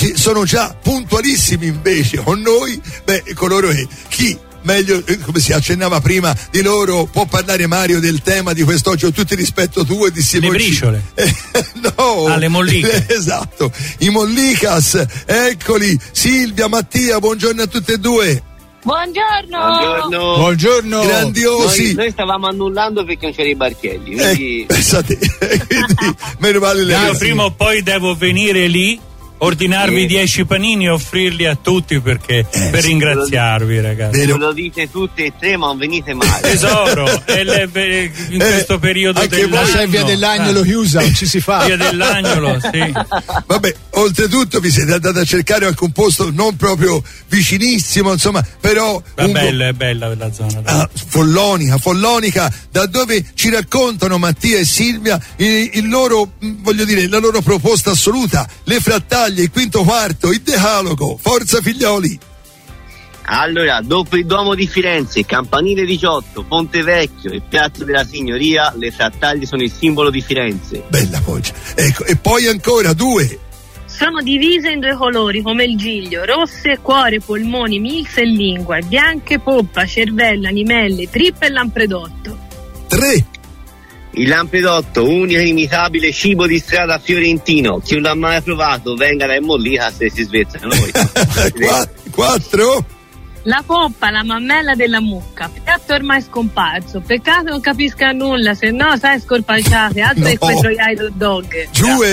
sono già puntualissimi invece con noi, coloro che chi meglio, come si accennava prima di loro, può parlare Mario del tema di quest'oggi, con tutto il rispetto tuo e di Simone. Le briciole. No. Le molliche. Esatto, i mollicas, eccoli, Silvia, Mattia, buongiorno a tutte e due. Buongiorno. Grandiosi. Noi stavamo annullando perché non c'erano i barchielli, quindi... Pensate, quindi meno male io prima o poi devo venire lì, ordinarvi 10 panini e offrirli a tutti per ringraziarvi, ragazzi. Ve lo dite tutte e tre, ma non venite mai. Tesoro, in questo periodo dell'anno. C'è via dell'Agnolo chiusa, non ci si fa. Via dell'Agnolo, sì. Vabbè, oltretutto vi siete andati a cercare anche un posto non proprio vicinissimo, insomma, però è bella quella zona. Follonica, da dove ci raccontano Mattia e Silvia il loro, voglio dire, la loro proposta assoluta, le frattaglie, il quinto quarto, il decalogo, forza figlioli. Allora, dopo il Duomo di Firenze, Campanile 18, Ponte Vecchio e Piazza della Signoria, le frattaglie sono il simbolo di Firenze. Bella poggia. Ecco, e poi ancora 2. Sono divise in 2 colori come il giglio: rosse cuore, polmoni, milz e lingua, bianche poppa, cervella, animelle, trippa e lampredotto. 3. Il lampredotto, unico e inimitabile cibo di strada fiorentino. Chi non l'ha mai provato venga dai Mollicas e si svezza noi. 4. La poppa, la mammella della mucca, piatto ormai scomparso. Peccato non capisca nulla, se no sai scorpacciate, altro che quei troiai hot dog.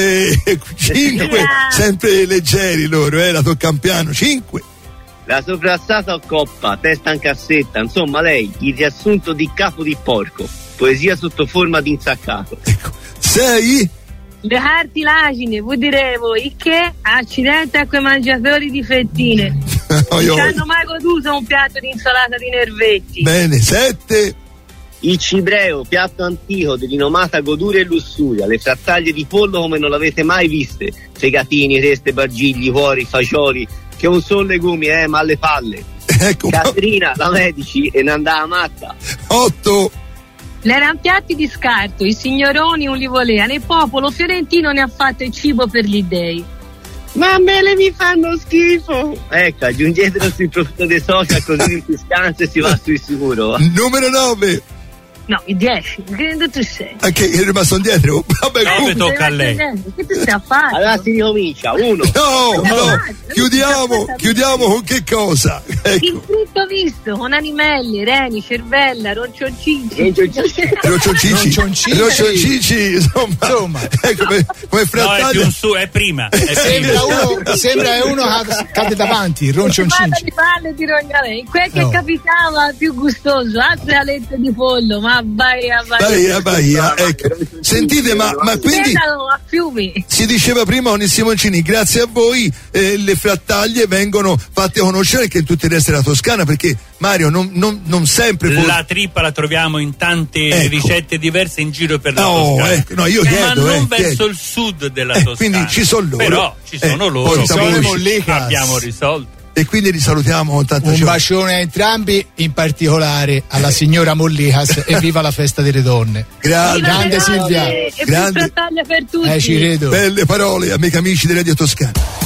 5, sempre leggeri loro, la toccano piano. 5. La soprassata o coppa, testa in cassetta, insomma lei, il riassunto di capo di porco. Poesia sotto forma di insaccato. 6. Le cartilagine, vi direvo, il che? Accidente a quei mangiatori di fettine. Non hanno mai goduto un piatto di insalata di nervetti. Bene, 7. Il cibreo, piatto antico di rinomata godura e lussuria, le frattaglie di pollo come non l'avete mai viste, fegatini, teste, bargigli, cuori, fagioli, che non sono legumi, ma alle palle. Ecco. Caterina, la medici e ne andava matta. 8. Le rampiatti di scarto, i signoroni un li volea, nel popolo fiorentino ne ha fatto il cibo per gli dei. Ma a me le mi fanno schifo. Ecco, aggiungetelo sul profilo dei social, così non si scansa e si va sul sicuro. Numero 9. No, i 10, credo tu sei. Che è rimasto indietro? Vabbè, 9 tocca a lei. Che ti stai a fare? Allora si ricomincia, 1. No, chiudiamo con che cosa? Ecco. Il frutto visto, con animelli, reni, cervella, roncioncici, insomma. Ecco, come frattaglie. No, è prima. Sembra uno cade davanti, il roncioncinci. Di palle e di rongalei. Quel che capitava più gustoso, altre alette di pollo, ma Bahia. Ecco. Sentite, ma quindi a fiumi. si diceva prima con il Simoncini, grazie a voi le frattaglie vengono fatte conoscere anche in tutto il resto della Toscana, perché Mario non sempre la trippa la troviamo in tante ricette diverse in giro per la Toscana. No, io chiedo, ma non verso il sud della Toscana. Quindi ci sono loro. Però ci sono loro. Abbiamo risolto. E quindi li salutiamo con tanta gioia. Un bacione a entrambi, in particolare alla signora Mollicas, e viva la festa delle donne. Grande Silvia. E grande battaglia per tutti. Ci credo. Belle parole, amici di Radio Toscana.